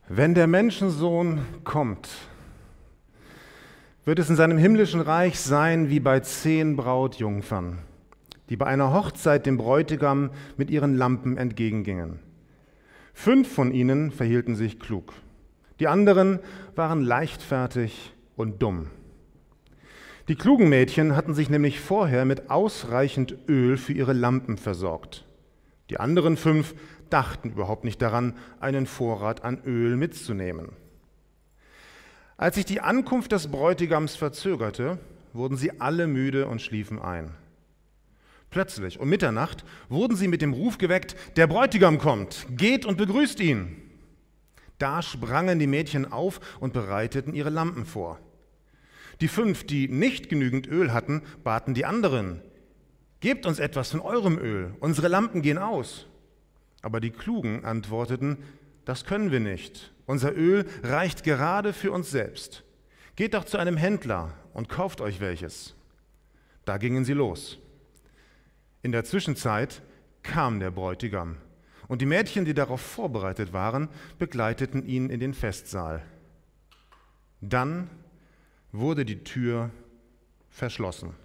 Wenn der Menschensohn kommt, wird es in seinem himmlischen Reich sein wie bei 10 Brautjungfern, die bei einer Hochzeit dem Bräutigam mit ihren Lampen entgegengingen. 5 von ihnen verhielten sich klug, die anderen waren leichtfertig und dumm. Die klugen Mädchen hatten sich nämlich vorher mit ausreichend Öl für ihre Lampen versorgt. Die anderen 5 dachten überhaupt nicht daran, einen Vorrat an Öl mitzunehmen. Als sich die Ankunft des Bräutigams verzögerte, wurden sie alle müde und schliefen ein. Plötzlich, um Mitternacht, wurden sie mit dem Ruf geweckt: Der Bräutigam kommt, geht und begrüßt ihn. Da sprangen die Mädchen auf und bereiteten ihre Lampen vor. Die 5, die nicht genügend Öl hatten, baten die anderen: Gebt uns etwas von eurem Öl, unsere Lampen gehen aus. Aber die Klugen antworteten: Das können wir nicht. Unser Öl reicht gerade für uns selbst. Geht doch zu einem Händler und kauft euch welches. Da gingen sie los. In der Zwischenzeit kam der Bräutigam, und die Mädchen, die darauf vorbereitet waren, begleiteten ihn in den Festsaal. Dann wurde die Tür verschlossen.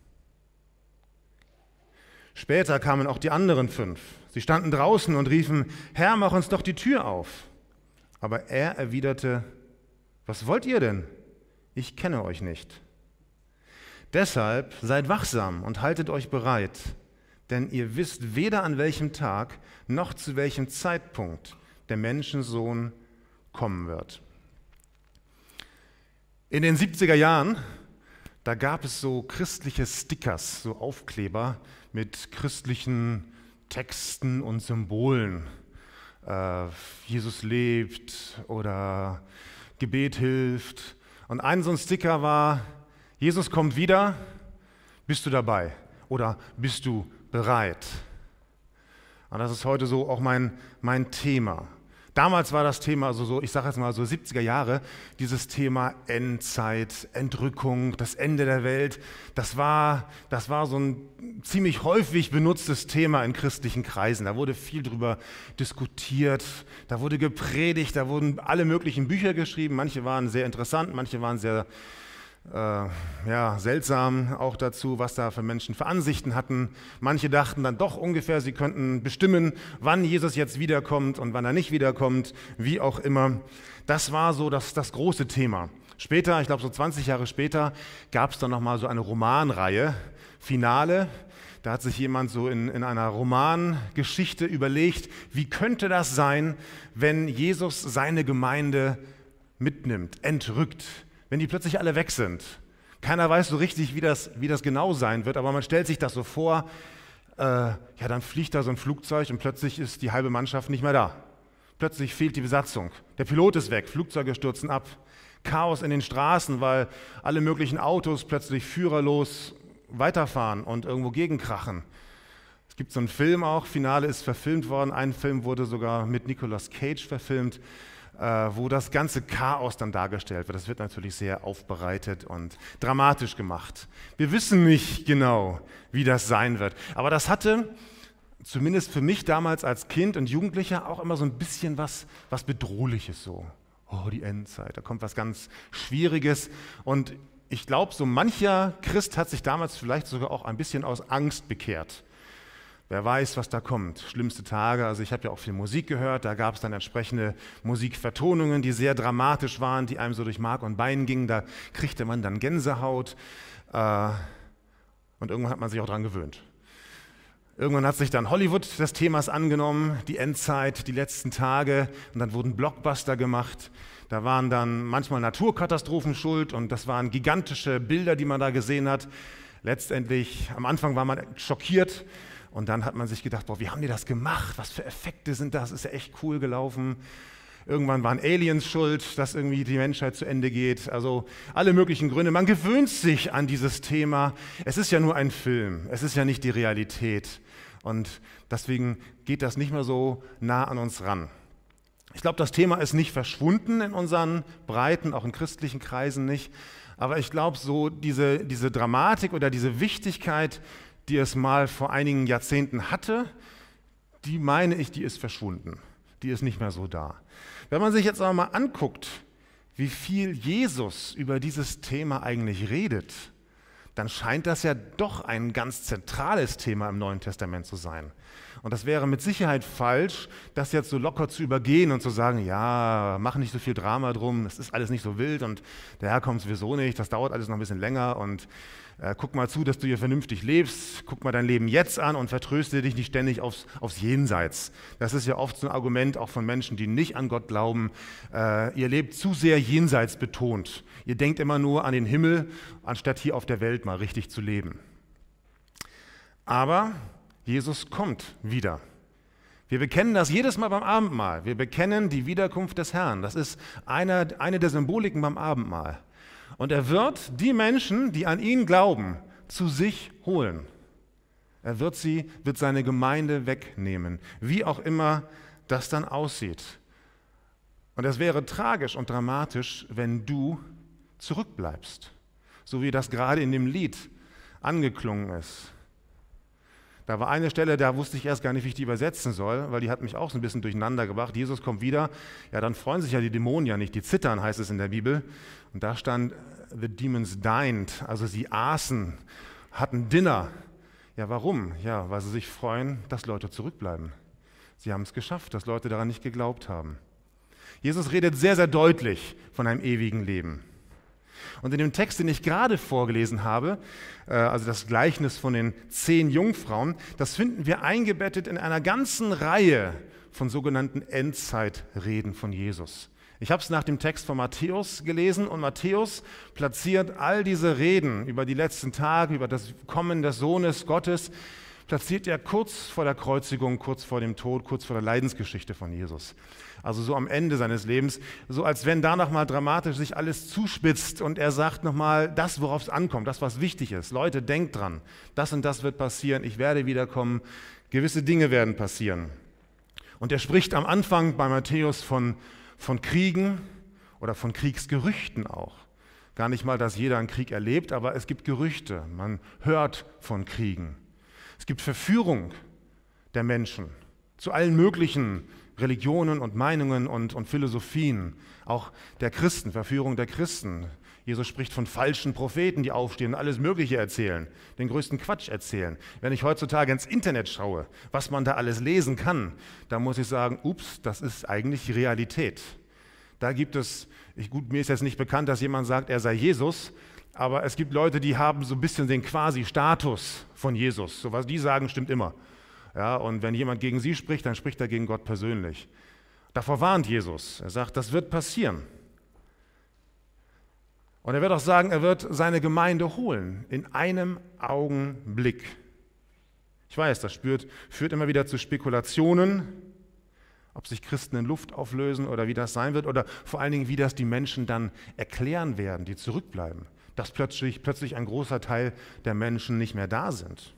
Später kamen auch die anderen 5. Sie standen draußen und riefen: Herr, mach uns doch die Tür auf. Aber er erwiderte: Was wollt ihr denn? Ich kenne euch nicht. Deshalb seid wachsam und haltet euch bereit, denn ihr wisst weder an welchem Tag noch zu welchem Zeitpunkt der Menschensohn kommen wird. In den 70er Jahren, da gab es so christliche Stickers, so Aufkleber mit christlichen Texten und Symbolen. Jesus lebt oder Gebet hilft. Und ein so ein Sticker war: Jesus kommt wieder, bist du dabei? Oder bist du bereit? Und das ist heute so auch mein Thema. Damals war das Thema, also so, ich sage jetzt mal so 70er Jahre, dieses Thema Endzeit, Entrückung, das Ende der Welt. Das war so ein ziemlich häufig benutztes Thema in christlichen Kreisen. Da wurde viel drüber diskutiert, da wurde gepredigt, da wurden alle möglichen Bücher geschrieben. Manche waren sehr interessant, manche waren sehr seltsam auch dazu, was da für Menschen für Ansichten hatten. Manche dachten dann doch ungefähr, sie könnten bestimmen, wann Jesus jetzt wiederkommt und wann er nicht wiederkommt, wie auch immer. Das war so das große Thema. Später, ich glaube so 20 Jahre später, gab es dann nochmal so eine Romanreihe, Finale. Da hat sich jemand so in einer Romangeschichte überlegt, wie könnte das sein, wenn Jesus seine Gemeinde mitnimmt, entrückt, wenn die plötzlich alle weg sind. Keiner weiß so richtig, wie das genau sein wird, aber man stellt sich das so vor, dann fliegt da so ein Flugzeug und plötzlich ist die halbe Mannschaft nicht mehr da. Plötzlich fehlt die Besatzung. Der Pilot ist weg, Flugzeuge stürzen ab. Chaos in den Straßen, weil alle möglichen Autos plötzlich führerlos weiterfahren und irgendwo gegenkrachen. Es gibt so einen Film auch, Finale ist verfilmt worden. Ein Film wurde sogar mit Nicolas Cage verfilmt, wo das ganze Chaos dann dargestellt wird. Das wird natürlich sehr aufbereitet und dramatisch gemacht. Wir wissen nicht genau, wie das sein wird. Aber das hatte, zumindest für mich damals als Kind und Jugendlicher, auch immer so ein bisschen was Bedrohliches so. Oh, die Endzeit, da kommt was ganz Schwieriges. Und ich glaube, so mancher Christ hat sich damals vielleicht sogar auch ein bisschen aus Angst bekehrt. Wer weiß, was da kommt. Schlimmste Tage, also ich habe ja auch viel Musik gehört, da gab es dann entsprechende Musikvertonungen, die sehr dramatisch waren, die einem so durch Mark und Bein gingen, da kriegte man dann Gänsehaut und irgendwann hat man sich auch dran gewöhnt. Irgendwann hat sich dann Hollywood des Themas angenommen, die Endzeit, die letzten Tage, und dann wurden Blockbuster gemacht. Da waren dann manchmal Naturkatastrophen schuld und das waren gigantische Bilder, die man da gesehen hat. Letztendlich, am Anfang war man schockiert. Und dann hat man sich gedacht, wie haben die das gemacht? Was für Effekte sind das? Ist ja echt cool gelaufen. Irgendwann waren Aliens schuld, dass irgendwie die Menschheit zu Ende geht. Also alle möglichen Gründe. Man gewöhnt sich an dieses Thema. Es ist ja nur ein Film. Es ist ja nicht die Realität. Und deswegen geht das nicht mehr so nah an uns ran. Ich glaube, das Thema ist nicht verschwunden in unseren Breiten, auch in christlichen Kreisen nicht. Aber ich glaube, so diese Dramatik oder diese Wichtigkeit, die es mal vor einigen Jahrzehnten hatte, die meine ich, die ist verschwunden. Die ist nicht mehr so da. Wenn man sich jetzt aber mal anguckt, wie viel Jesus über dieses Thema eigentlich redet, dann scheint das ja doch ein ganz zentrales Thema im Neuen Testament zu sein. Und das wäre mit Sicherheit falsch, das jetzt so locker zu übergehen und zu sagen, ja, mach nicht so viel Drama drum, es ist alles nicht so wild und der Herr kommt sowieso nicht, das dauert alles noch ein bisschen länger und guck mal zu, dass du hier vernünftig lebst, guck mal dein Leben jetzt an und vertröste dich nicht ständig aufs Jenseits. Das ist ja oft so ein Argument auch von Menschen, die nicht an Gott glauben. Ihr lebt zu sehr jenseits betont. Ihr denkt immer nur an den Himmel, anstatt hier auf der Welt mal richtig zu leben. Aber Jesus kommt wieder. Wir bekennen das jedes Mal beim Abendmahl. Wir bekennen die Wiederkunft des Herrn. Das ist eine der Symboliken beim Abendmahl. Und er wird die Menschen, die an ihn glauben, zu sich holen. Er wird seine Gemeinde wegnehmen, wie auch immer das dann aussieht. Und es wäre tragisch und dramatisch, wenn du zurückbleibst, so wie das gerade in dem Lied angeklungen ist. Da war eine Stelle, da wusste ich erst gar nicht, wie ich die übersetzen soll, weil die hat mich auch so ein bisschen durcheinander gebracht. Jesus kommt wieder, ja, dann freuen sich ja die Dämonen ja nicht, die zittern, heißt es in der Bibel. Und da stand, the demons dined, also sie aßen, hatten Dinner. Ja, warum? Ja, weil sie sich freuen, dass Leute zurückbleiben. Sie haben es geschafft, dass Leute daran nicht geglaubt haben. Jesus redet sehr, sehr deutlich von einem ewigen Leben. Und in dem Text, den ich gerade vorgelesen habe, also das Gleichnis von den 10 Jungfrauen, das finden wir eingebettet in einer ganzen Reihe von sogenannten Endzeitreden von Jesus. Ich habe es nach dem Text von Matthäus gelesen und Matthäus platziert all diese Reden über die letzten Tage, über das Kommen des Sohnes Gottes, platziert er kurz vor der Kreuzigung, kurz vor dem Tod, kurz vor der Leidensgeschichte von Jesus. Also so am Ende seines Lebens, so als wenn da nochmal dramatisch sich alles zuspitzt und er sagt nochmal das, worauf es ankommt, das, was wichtig ist. Leute, denkt dran, das und das wird passieren, ich werde wiederkommen, gewisse Dinge werden passieren. Und er spricht am Anfang bei Matthäus von Kriegen oder von Kriegsgerüchten auch. Gar nicht mal, dass jeder einen Krieg erlebt, aber es gibt Gerüchte, man hört von Kriegen. Es gibt Verführung der Menschen zu allen möglichen Religionen und Meinungen und Philosophien, auch der Christen, Verführung der Christen. Jesus spricht von falschen Propheten, die aufstehen und alles Mögliche erzählen, den größten Quatsch erzählen. Wenn ich heutzutage ins Internet schaue, was man da alles lesen kann, da muss ich sagen, ups, das ist eigentlich Realität. Da gibt es, mir ist jetzt nicht bekannt, dass jemand sagt, er sei Jesus, aber es gibt Leute, die haben so ein bisschen den Quasi-Status von Jesus. So was die sagen, stimmt immer. Ja, und wenn jemand gegen sie spricht, dann spricht er gegen Gott persönlich. Davor warnt Jesus. Er sagt, das wird passieren. Und er wird auch sagen, er wird seine Gemeinde holen, in einem Augenblick. Ich weiß, das führt immer wieder zu Spekulationen, ob sich Christen in Luft auflösen oder wie das sein wird oder vor allen Dingen, wie das die Menschen dann erklären werden, die zurückbleiben, dass plötzlich ein großer Teil der Menschen nicht mehr da sind.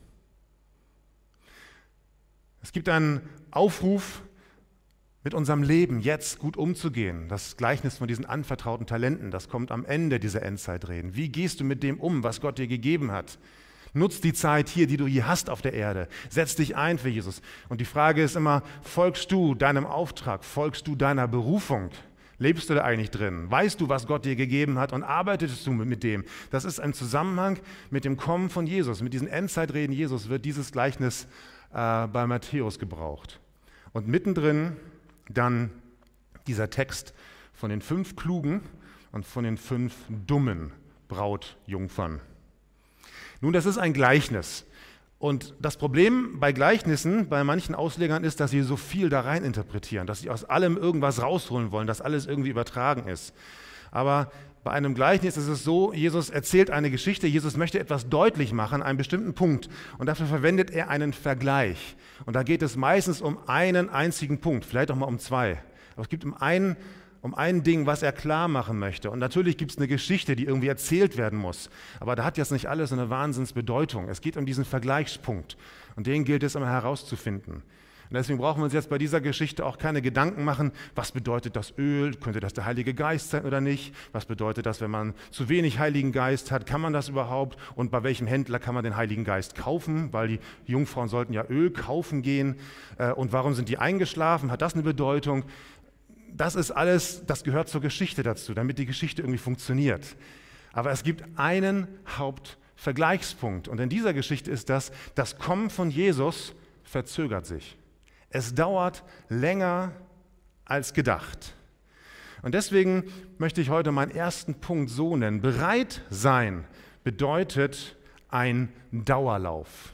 Es gibt einen Aufruf, mit unserem Leben jetzt gut umzugehen. Das Gleichnis von diesen anvertrauten Talenten, das kommt am Ende dieser Endzeitreden. Wie gehst du mit dem um, was Gott dir gegeben hat? Nutz die Zeit hier, die du hier hast auf der Erde. Setz dich ein für Jesus. Und die Frage ist immer, folgst du deinem Auftrag? Folgst du deiner Berufung? Lebst du da eigentlich drin? Weißt du, was Gott dir gegeben hat und arbeitest du mit dem? Das ist ein Zusammenhang mit dem Kommen von Jesus. Mit diesen Endzeitreden Jesus wird dieses Gleichnis bei Matthäus gebraucht. Und mittendrin dann dieser Text von den 5 klugen und von den 5 dummen Brautjungfern. Nun, das ist ein Gleichnis. Und das Problem bei Gleichnissen, bei manchen Auslegern ist, dass sie so viel da rein interpretieren, dass sie aus allem irgendwas rausholen wollen, dass alles irgendwie übertragen ist. Aber bei einem Gleichnis ist es so, Jesus erzählt eine Geschichte, Jesus möchte etwas deutlich machen, einen bestimmten Punkt. Und dafür verwendet er einen Vergleich. Und da geht es meistens um einen einzigen Punkt, vielleicht auch mal um 2. Aber es gibt um ein Ding, was er klar machen möchte. Und natürlich gibt es eine Geschichte, die irgendwie erzählt werden muss. Aber da hat jetzt nicht alles eine Wahnsinnsbedeutung. Es geht um diesen Vergleichspunkt. Und den gilt es immer herauszufinden. Und deswegen brauchen wir uns jetzt bei dieser Geschichte auch keine Gedanken machen, was bedeutet das Öl, könnte das der Heilige Geist sein oder nicht, was bedeutet das, wenn man zu wenig Heiligen Geist hat, kann man das überhaupt und bei welchem Händler kann man den Heiligen Geist kaufen, weil die Jungfrauen sollten ja Öl kaufen gehen und warum sind die eingeschlafen, hat das eine Bedeutung? Das ist alles, das gehört zur Geschichte dazu, damit die Geschichte irgendwie funktioniert. Aber es gibt einen Hauptvergleichspunkt und in dieser Geschichte ist das Kommen von Jesus verzögert sich. Es dauert länger als gedacht. Und deswegen möchte ich heute meinen ersten Punkt so nennen. Bereit sein bedeutet ein Dauerlauf.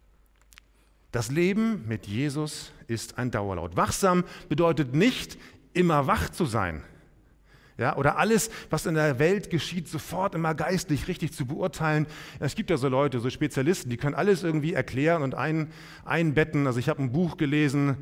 Das Leben mit Jesus ist ein Dauerlauf. Wachsam bedeutet nicht, immer wach zu sein. Ja, oder alles, was in der Welt geschieht, sofort immer geistlich richtig zu beurteilen. Es gibt ja so Leute, so Spezialisten, die können alles irgendwie erklären und einbetten. Also ich habe ein Buch gelesen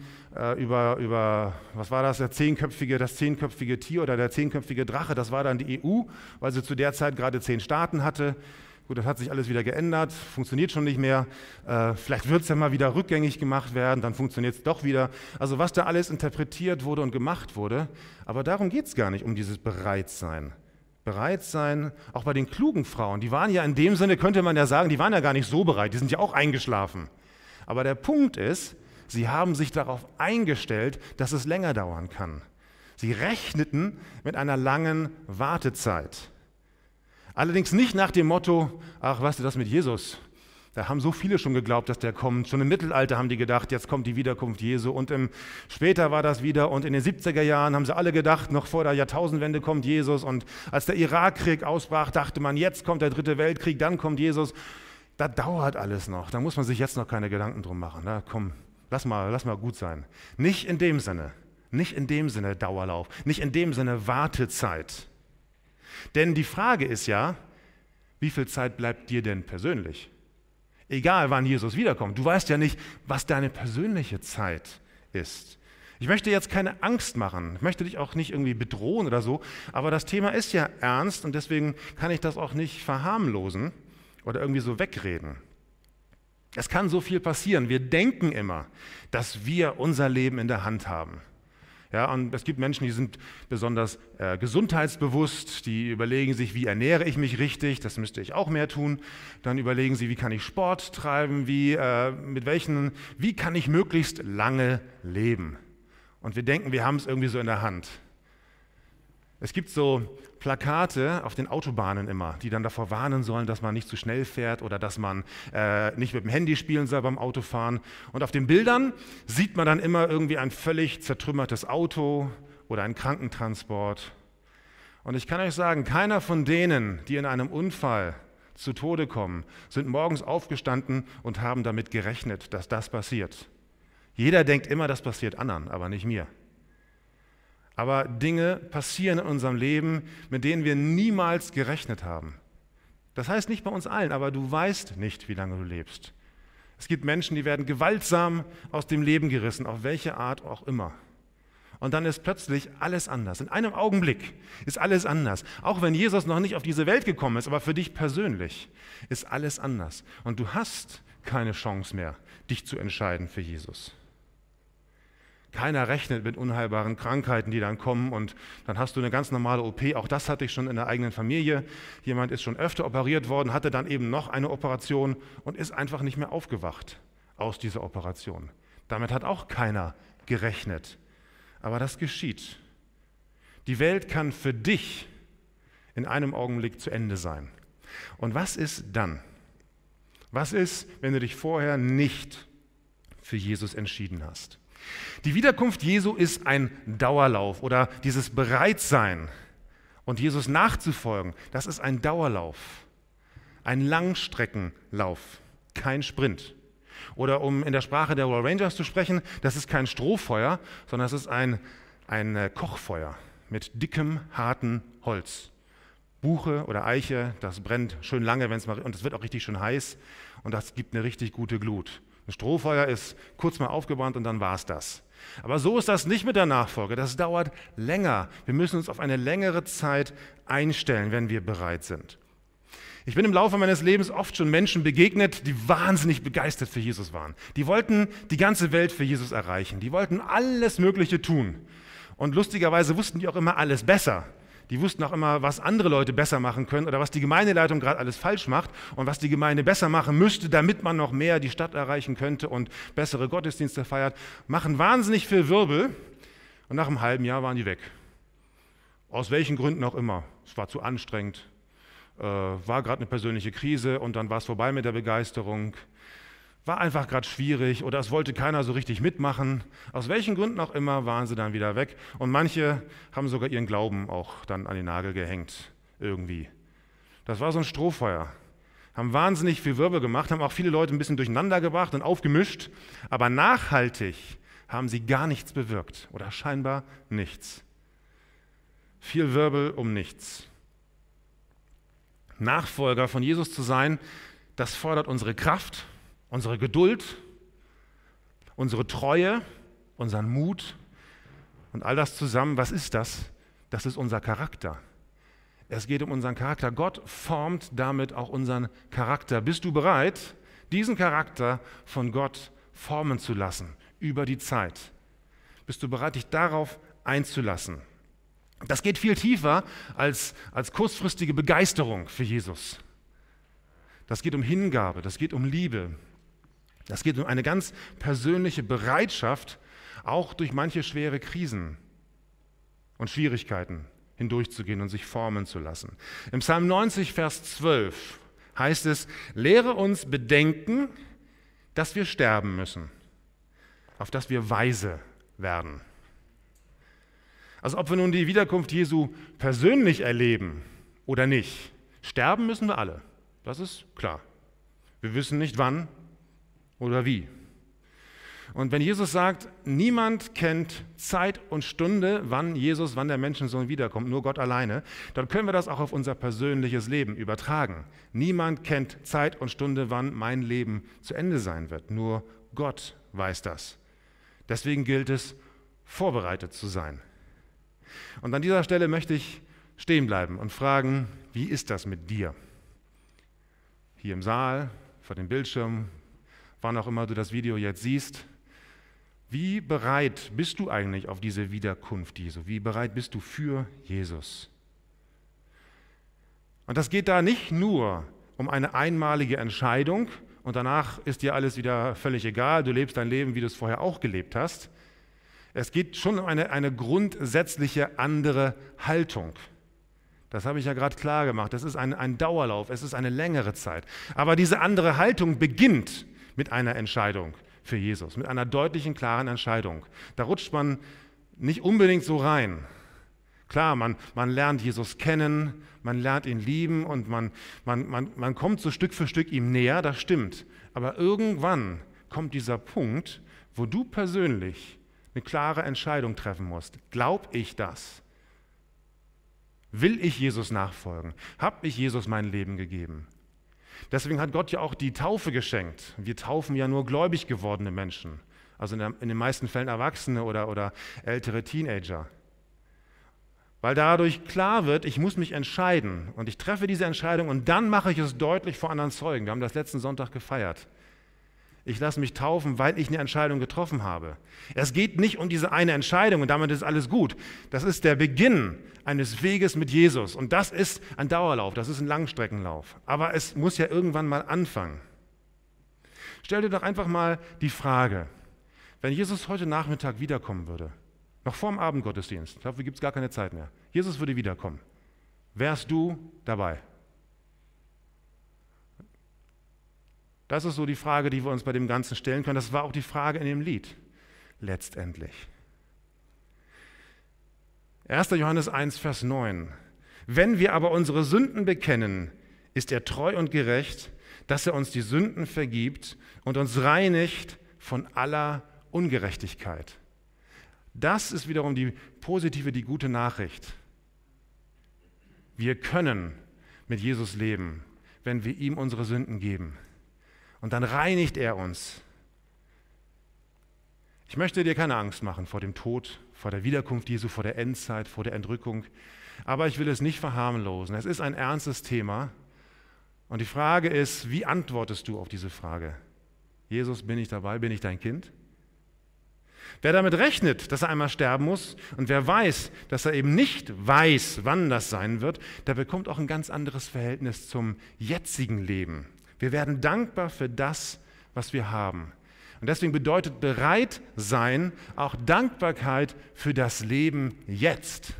über, was war das, das zehnköpfige Tier oder der zehnköpfige Drache. Das war dann die EU, weil sie zu der Zeit gerade 10 Staaten hatte. Gut, das hat sich alles wieder geändert, funktioniert schon nicht mehr. Vielleicht wird es ja mal wieder rückgängig gemacht werden, dann funktioniert es doch wieder. Also was da alles interpretiert wurde und gemacht wurde, aber darum geht es gar nicht, um dieses Bereitsein. Bereitsein, auch bei den klugen Frauen, die waren ja in dem Sinne, könnte man ja sagen, die waren ja gar nicht so bereit, die sind ja auch eingeschlafen. Aber der Punkt ist, sie haben sich darauf eingestellt, dass es länger dauern kann. Sie rechneten mit einer langen Wartezeit. Allerdings nicht nach dem Motto, ach, weißt du, das mit Jesus, da haben so viele schon geglaubt, dass der kommt. Schon im Mittelalter haben die gedacht, jetzt kommt die Wiederkunft Jesu. Und später war das wieder. Und in den 70er Jahren haben sie alle gedacht, noch vor der Jahrtausendwende kommt Jesus. Und als der Irakkrieg ausbrach, dachte man, jetzt kommt der 3. Weltkrieg, dann kommt Jesus. Das dauert alles noch. Da muss man sich jetzt noch keine Gedanken drum machen. Na, komm, lass mal gut sein. Nicht in dem Sinne Dauerlauf, nicht in dem Sinne Wartezeit. Denn die Frage ist ja, wie viel Zeit bleibt dir denn persönlich? Egal, wann Jesus wiederkommt. Du weißt ja nicht, was deine persönliche Zeit ist. Ich möchte jetzt keine Angst machen, ich möchte dich auch nicht irgendwie bedrohen oder so, aber das Thema ist ja ernst und deswegen kann ich das auch nicht verharmlosen oder irgendwie so wegreden. Es kann so viel passieren. Wir denken immer, dass wir unser Leben in der Hand haben. Ja, und es gibt Menschen, die sind besonders gesundheitsbewusst, die überlegen sich, wie ernähre ich mich richtig, das müsste ich auch mehr tun. Dann überlegen sie, wie kann ich Sport treiben, wie kann ich möglichst lange leben. Und wir denken, wir haben es irgendwie so in der Hand. Es gibt so Plakate auf den Autobahnen immer, die dann davor warnen sollen, dass man nicht zu schnell fährt oder dass man nicht mit dem Handy spielen soll beim Autofahren. Und auf den Bildern sieht man dann immer irgendwie ein völlig zertrümmertes Auto oder einen Krankentransport. Und ich kann euch sagen, keiner von denen, die in einem Unfall zu Tode kommen, sind morgens aufgestanden und haben damit gerechnet, dass das passiert. Jeder denkt immer, das passiert anderen, aber nicht mir. Aber Dinge passieren in unserem Leben, mit denen wir niemals gerechnet haben. Das heißt nicht bei uns allen, aber du weißt nicht, wie lange du lebst. Es gibt Menschen, die werden gewaltsam aus dem Leben gerissen, auf welche Art auch immer. Und dann ist plötzlich alles anders. In einem Augenblick ist alles anders. Auch wenn Jesus noch nicht auf diese Welt gekommen ist, aber für dich persönlich ist alles anders. Und du hast keine Chance mehr, dich zu entscheiden für Jesus. Keiner rechnet mit unheilbaren Krankheiten, die dann kommen und dann hast du eine ganz normale OP. Auch das hatte ich schon in der eigenen Familie. Jemand ist schon öfter operiert worden, hatte dann eben noch eine Operation und ist einfach nicht mehr aufgewacht aus dieser Operation. Damit hat auch keiner gerechnet. Aber das geschieht. Die Welt kann für dich in einem Augenblick zu Ende sein. Und was ist dann? Was ist, wenn du dich vorher nicht für Jesus entschieden hast? Die Wiederkunft Jesu ist ein Dauerlauf oder dieses Bereitsein und Jesus nachzufolgen, das ist ein Dauerlauf, ein Langstreckenlauf, kein Sprint. Oder um in der Sprache der Royal Rangers zu sprechen, das ist kein Strohfeuer, sondern es ist ein Kochfeuer mit dickem, hartem Holz. Buche oder Eiche, das brennt schön lange, und es wird auch richtig schön heiß und das gibt eine richtig gute Glut. Ein Strohfeuer ist kurz mal aufgebrannt und dann war es das. Aber so ist das nicht mit der Nachfolge. Das dauert länger. Wir müssen uns auf eine längere Zeit einstellen, wenn wir bereit sind. Ich bin im Laufe meines Lebens oft schon Menschen begegnet, die wahnsinnig begeistert für Jesus waren. Die wollten die ganze Welt für Jesus erreichen. Die wollten alles Mögliche tun. Und lustigerweise wussten die auch immer alles besser. Die wussten auch immer, was andere Leute besser machen können oder was die Gemeindeleitung gerade alles falsch macht und was die Gemeinde besser machen müsste, damit man noch mehr die Stadt erreichen könnte und bessere Gottesdienste feiert. Machen wahnsinnig viel Wirbel und nach einem halben Jahr waren die weg. Aus welchen Gründen auch immer. Es war zu anstrengend, war gerade eine persönliche Krise und dann war es vorbei mit der Begeisterung. War einfach gerade schwierig oder es wollte keiner so richtig mitmachen. Aus welchen Gründen auch immer waren sie dann wieder weg. Und manche haben sogar ihren Glauben auch dann an den Nagel gehängt, irgendwie. Das war so ein Strohfeuer. Haben wahnsinnig viel Wirbel gemacht, haben auch viele Leute ein bisschen durcheinander gebracht und aufgemischt. Aber nachhaltig haben sie gar nichts bewirkt oder scheinbar nichts. Viel Wirbel um nichts. Nachfolger von Jesus zu sein, das fordert unsere Kraft, unsere Geduld, unsere Treue, unseren Mut und all das zusammen. Was ist das? Das ist unser Charakter. Es geht um unseren Charakter. Gott formt damit auch unseren Charakter. Bist du bereit, diesen Charakter von Gott formen zu lassen über die Zeit? Bist du bereit, dich darauf einzulassen? Das geht viel tiefer als kurzfristige Begeisterung für Jesus. Das geht um Hingabe, das geht um Liebe. Das geht um eine ganz persönliche Bereitschaft, auch durch manche schwere Krisen und Schwierigkeiten hindurchzugehen und sich formen zu lassen. Im Psalm 90, Vers 12 heißt es, lehre uns bedenken, dass wir sterben müssen, auf dass wir weise werden. Also ob wir nun die Wiederkunft Jesu persönlich erleben oder nicht, sterben müssen wir alle. Das ist klar. Wir wissen nicht wann oder wie. Und wenn Jesus sagt, niemand kennt Zeit und Stunde, wann der Menschensohn wiederkommt, nur Gott alleine, dann können wir das auch auf unser persönliches Leben übertragen. Niemand kennt Zeit und Stunde, wann mein Leben zu Ende sein wird. Nur Gott weiß das. Deswegen gilt es, vorbereitet zu sein. Und an dieser Stelle möchte ich stehen bleiben und fragen, wie ist das mit dir? Hier im Saal, vor dem Bildschirm, wann auch immer du das Video jetzt siehst. Wie bereit bist du eigentlich auf diese Wiederkunft Jesu? Wie bereit bist du für Jesus? Und das geht da nicht nur um eine einmalige Entscheidung und danach ist dir alles wieder völlig egal, du lebst dein Leben, wie du es vorher auch gelebt hast. Es geht schon um eine grundsätzliche andere Haltung. Das habe ich ja gerade klar gemacht. Das ist ein Dauerlauf, es ist eine längere Zeit. Aber diese andere Haltung beginnt mit einer Entscheidung für Jesus, mit einer deutlichen, klaren Entscheidung. Da rutscht man nicht unbedingt so rein. Klar, man lernt Jesus kennen, man lernt ihn lieben und man kommt so Stück für Stück ihm näher, das stimmt. Aber irgendwann kommt dieser Punkt, wo du persönlich eine klare Entscheidung treffen musst. Glaub ich das? Will ich Jesus nachfolgen? Habe ich Jesus mein Leben gegeben? Deswegen hat Gott ja auch die Taufe geschenkt. Wir taufen ja nur gläubig gewordene Menschen, also in den meisten Fällen Erwachsene oder ältere Teenager. Weil dadurch klar wird, ich muss mich entscheiden und ich treffe diese Entscheidung und dann mache ich es deutlich vor anderen Zeugen. Wir haben das letzten Sonntag gefeiert. Ich lasse mich taufen, weil ich eine Entscheidung getroffen habe. Es geht nicht um diese eine Entscheidung und damit ist alles gut. Das ist der Beginn eines Weges mit Jesus und das ist ein Dauerlauf, das ist ein Langstreckenlauf. Aber es muss ja irgendwann mal anfangen. Stell dir doch einfach mal die Frage, wenn Jesus heute Nachmittag wiederkommen würde, noch vor dem Abendgottesdienst, dafür gibt es gar keine Zeit mehr, Jesus würde wiederkommen, wärst du dabei? Das ist so die Frage, die wir uns bei dem Ganzen stellen können. Das war auch die Frage in dem Lied, letztendlich. 1. Johannes 1, Vers 9. Wenn wir aber unsere Sünden bekennen, ist er treu und gerecht, dass er uns die Sünden vergibt und uns reinigt von aller Ungerechtigkeit. Das ist wiederum die positive, die gute Nachricht. Wir können mit Jesus leben, wenn wir ihm unsere Sünden geben. Und dann reinigt er uns. Ich möchte dir keine Angst machen vor dem Tod, vor der Wiederkunft Jesu, vor der Endzeit, vor der Entrückung. Aber ich will es nicht verharmlosen. Es ist ein ernstes Thema Und die Frage ist, wie antwortest du auf diese Frage? Jesus, bin ich dabei? Bin ich dein Kind? Wer damit rechnet, dass er einmal sterben muss und wer weiß, dass er eben nicht weiß, wann das sein wird, der bekommt auch ein ganz anderes Verhältnis zum jetzigen Leben. Wir werden dankbar für das, was wir haben. Und deswegen bedeutet bereit sein auch Dankbarkeit für das Leben jetzt.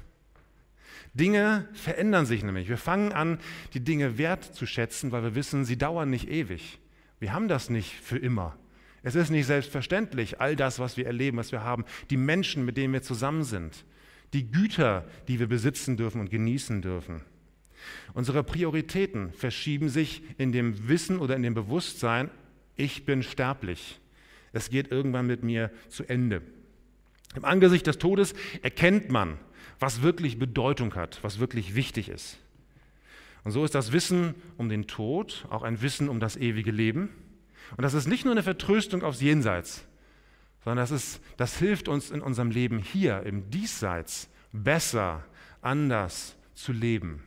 Dinge verändern sich nämlich. Wir fangen an, die Dinge wertzuschätzen, weil wir wissen, sie dauern nicht ewig. Wir haben das nicht für immer. Es ist nicht selbstverständlich, all das, was wir erleben, was wir haben, die Menschen, mit denen wir zusammen sind, die Güter, die wir besitzen dürfen und genießen dürfen. Unsere Prioritäten verschieben sich in dem Wissen oder in dem Bewusstsein, ich bin sterblich. Es geht irgendwann mit mir zu Ende. Im Angesicht des Todes erkennt man, was wirklich Bedeutung hat, was wirklich wichtig ist. Und so ist das Wissen um den Tod auch ein Wissen um das ewige Leben. Und das ist nicht nur eine Vertröstung aufs Jenseits, sondern das hilft uns in unserem Leben hier, im Diesseits, besser, anders zu leben.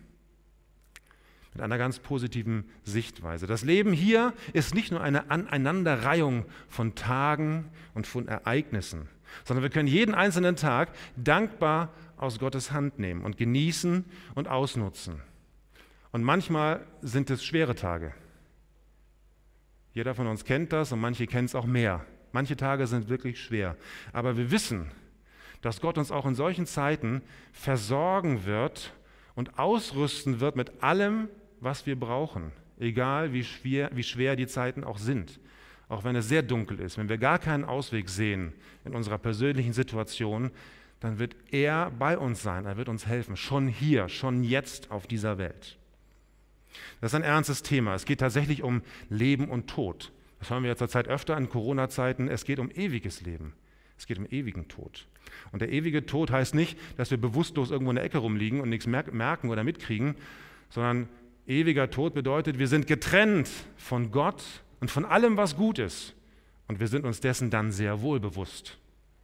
Mit einer ganz positiven Sichtweise. Das Leben hier ist nicht nur eine Aneinanderreihung von Tagen und von Ereignissen, sondern wir können jeden einzelnen Tag dankbar aus Gottes Hand nehmen und genießen und ausnutzen. Und manchmal sind es schwere Tage. Jeder von uns kennt das und manche kennen es auch mehr. Manche Tage sind wirklich schwer. Aber wir wissen, dass Gott uns auch in solchen Zeiten versorgen wird und ausrüsten wird mit allem, was wir brauchen. Egal wie schwer die Zeiten auch sind. Auch wenn es sehr dunkel ist, wenn wir gar keinen Ausweg sehen in unserer persönlichen Situation, dann wird er bei uns sein, er wird uns helfen. Schon hier, schon jetzt auf dieser Welt. Das ist ein ernstes Thema. Es geht tatsächlich um Leben und Tod. Das hören wir ja zurzeit öfter in Corona-Zeiten. Es geht um ewiges Leben. Es geht um ewigen Tod. Und der ewige Tod heißt nicht, dass wir bewusstlos irgendwo in der Ecke rumliegen und nichts merken oder mitkriegen, sondern ewiger Tod bedeutet, wir sind getrennt von Gott und von allem, was gut ist. Und wir sind uns dessen dann sehr wohl bewusst.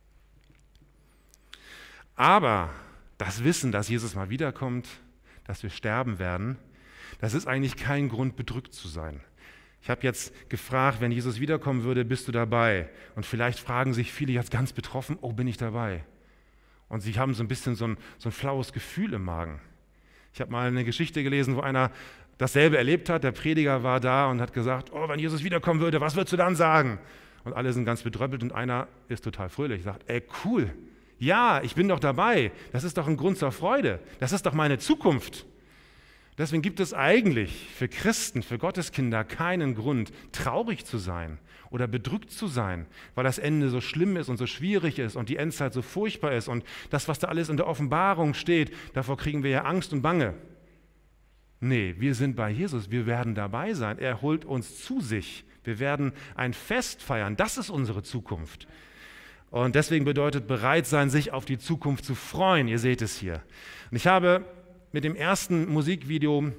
Aber das Wissen, dass Jesus mal wiederkommt, dass wir sterben werden, das ist eigentlich kein Grund, bedrückt zu sein. Ich habe jetzt gefragt, wenn Jesus wiederkommen würde, bist du dabei? Und vielleicht fragen sich viele jetzt ganz betroffen, oh, bin ich dabei? Und sie haben so ein bisschen so ein flaues Gefühl im Magen. Ich habe mal eine Geschichte gelesen, wo einer dasselbe erlebt hat. Der Prediger war da und hat gesagt, oh, wenn Jesus wiederkommen würde, was würdest du dann sagen? Und alle sind ganz bedröppelt und einer ist total fröhlich, sagt, ey, cool, ja, ich bin doch dabei. Das ist doch ein Grund zur Freude. Das ist doch meine Zukunft. Deswegen gibt es eigentlich für Christen, für Gotteskinder keinen Grund, traurig zu sein oder bedrückt zu sein, weil das Ende so schlimm ist und so schwierig ist und die Endzeit so furchtbar ist und das, was da alles in der Offenbarung steht, davor kriegen wir ja Angst und Bange. Nee, wir sind bei Jesus, wir werden dabei sein. Er holt uns zu sich. Wir werden ein Fest feiern. Das ist unsere Zukunft. Und deswegen bedeutet bereit sein, sich auf die Zukunft zu freuen. Ihr seht es hier. Und ich habe mit dem ersten Musikvideo,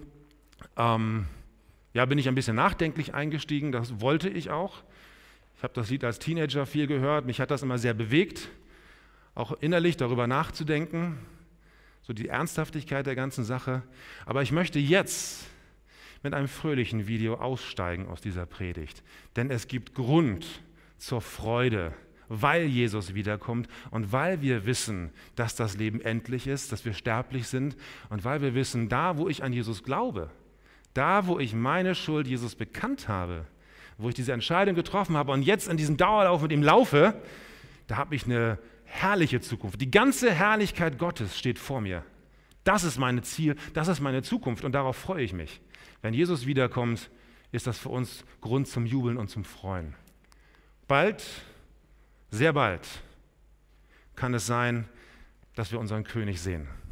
bin ich ein bisschen nachdenklich eingestiegen. Das wollte ich auch. Ich habe das Lied als Teenager viel gehört. Mich hat das immer sehr bewegt, auch innerlich darüber nachzudenken. So die Ernsthaftigkeit der ganzen Sache. Aber ich möchte jetzt mit einem fröhlichen Video aussteigen aus dieser Predigt. Denn es gibt Grund zur Freude, weil Jesus wiederkommt und weil wir wissen, dass das Leben endlich ist, dass wir sterblich sind und weil wir wissen, da wo ich an Jesus glaube, da wo ich meine Schuld Jesus bekannt habe, wo ich diese Entscheidung getroffen habe und jetzt in diesem Dauerlauf mit ihm laufe, da habe ich eine herrliche Zukunft. Die ganze Herrlichkeit Gottes steht vor mir. Das ist mein Ziel, das ist meine Zukunft und darauf freue ich mich. Wenn Jesus wiederkommt, ist das für uns Grund zum Jubeln und zum Freuen. Bald, sehr bald, kann es sein, dass wir unseren König sehen.